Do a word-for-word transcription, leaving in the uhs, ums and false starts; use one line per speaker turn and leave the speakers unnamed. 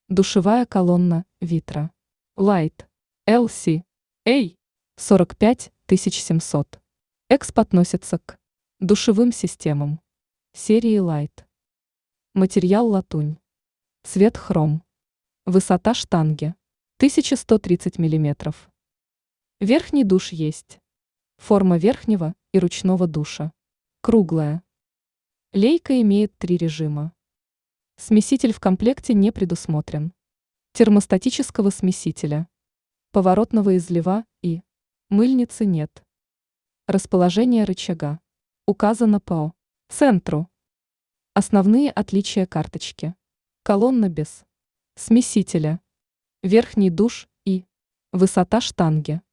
Душевая колонна Витра. Light. эл си. эй. сорок пять тысяч семьсот. Эксп относится к душевым системам серии Light. Материал латунь. Цвет хром. Высота штанги тысяча сто тридцать миллиметров. Верхний душ есть. Форма верхнего и ручного душа круглая. Лейка имеет три режима. Смеситель в комплекте не предусмотрен. Термостатического смесителя, поворотного излива и мыльницы нет. Расположение рычага указано по центру. Основные отличия карточки. Колонна без смесителя. Верхний душ и высота штанги